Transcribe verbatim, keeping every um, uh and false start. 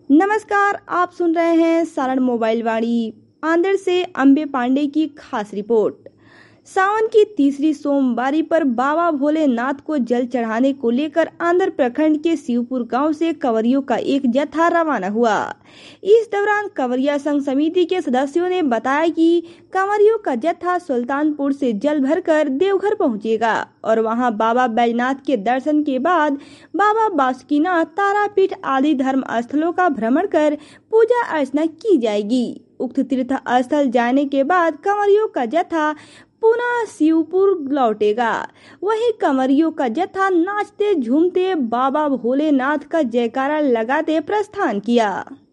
नमस्कार, आप सुन रहे हैं सारण मोबाइल वाणी। आंध्र से अंबे पांडे की खास रिपोर्ट। सावन की तीसरी सोमवारी पर बाबा भोलेनाथ को जल चढ़ाने को लेकर आंध्र प्रखंड के शिवपुर गांव से कंवरियों का एक जत्था रवाना हुआ। इस दौरान कंवरिया संघ समिति के सदस्यों ने बताया कि कंवरियों का जत्था सुल्तानपुर से जल भरकर देवघर पहुंचेगा और वहां बाबा बैजनाथ के दर्शन के बाद बाबा बासुकीनाथ, तारापीठ आदि धर्म स्थलों का भ्रमण कर पूजा अर्चना की जाएगी। उक्त तीर्थ स्थल जाने के बाद कंवरियों का जत्था पुनः शिवपुर लौटेगा। वहीं कंवरियों का जत्था नाचते झूमते बाबा भोलेनाथ का जयकारा लगाते प्रस्थान किया।